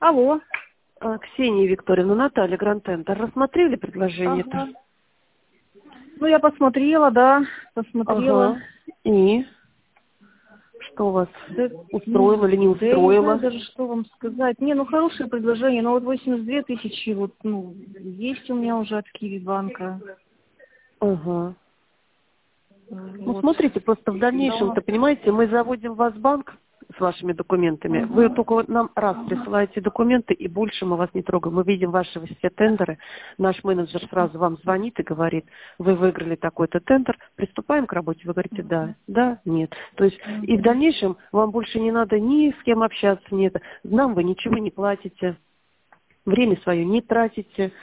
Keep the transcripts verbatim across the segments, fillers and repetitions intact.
Алло. А, Ксения Викторовна, Наталья Гранд-Тендер. Рассмотрели предложение-то? Ага. Ну, я посмотрела, да, посмотрела. Ага. И? Что вас Да, устроило или не да я не знаю устроило? даже, что вам сказать. Не, ну, хорошее предложение, но вот восемьдесят две тысячи, вот, ну, есть у меня уже от Киви-банка. Ага. Ну, Вот. смотрите, просто в Но... дальнейшем-то, понимаете, мы заводим вас в банк с вашими документами. Вы Угу. только нам раз присылаете документы, и больше мы вас не трогаем. Мы видим ваши все тендеры. Наш менеджер сразу вам звонит и говорит, вы выиграли такой-то тендер, приступаем к работе. Вы говорите, да, да, нет. То есть и в Угу. дальнейшем вам больше не надо ни с кем общаться, нет. Нам вы ничего не платите, время свое не тратите.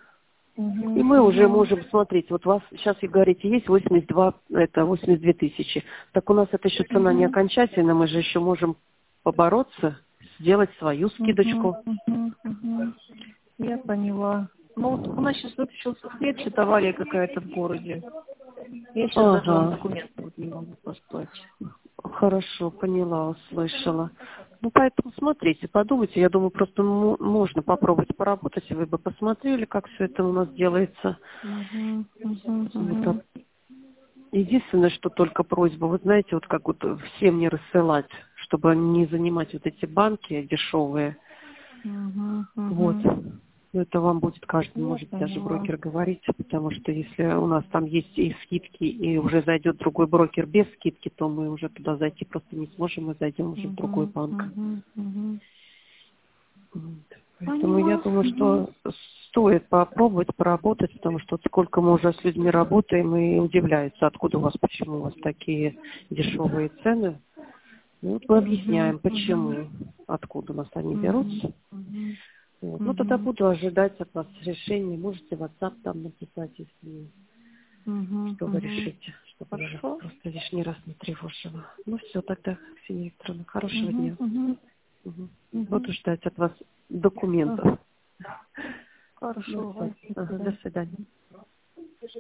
И Угу. мы уже Угу. можем смотреть, вот у вас сейчас, вы говорите, есть восемьдесят два, это восемьдесят две тысячи. Так у нас это еще цена не Угу. окончательная, мы же еще можем побороться, сделать свою Угу. скидочку. Угу. Угу. Я поняла. Ну, вот у нас сейчас выпустился свет, авария какая-то в городе. Я сейчас даже вам Ага, документы вот не могу послать. хорошо, поняла, услышала. Ну, поэтому смотрите, подумайте, я думаю, просто мо- можно попробовать поработать, и вы бы посмотрели, как все это у нас делается. Угу. Угу. Вот, а Угу. единственное, что только просьба, вы знаете, вот как вот всем не рассылать, чтобы не занимать вот эти банки дешевые. Угу. Вот. Угу. Ну, это вам будет каждый, Я может, даже поняла. брокер говорить, потому что если у нас там есть и скидки, и уже зайдет другой брокер без скидки, то мы уже туда зайти просто не сможем, мы зайдем уже в другой Угу. банк. Угу. Угу. Вот. Поэтому я Поняла. думаю, Угу. что стоит попробовать поработать, потому что вот сколько мы уже с людьми работаем и удивляются, откуда у вас, почему у вас такие дешевые цены. Ну, вот мы Угу. объясняем, Угу. почему, откуда у нас они Угу. берутся. Угу. Вот. Ну, тогда Угу. буду ожидать от вас решения. Можете в WhatsApp там написать, если Угу. что вы Угу. решите, чтобы я вас Хорошо. просто лишний раз не тревожила. Ну, все, тогда, Ксения Викторовна, хорошего Угу. дня. Угу. Мгм. Угу. Буду ждать от вас Ага. документов. Ну, Хорошо. всё. Ага. До Ага, до свидания. свидания.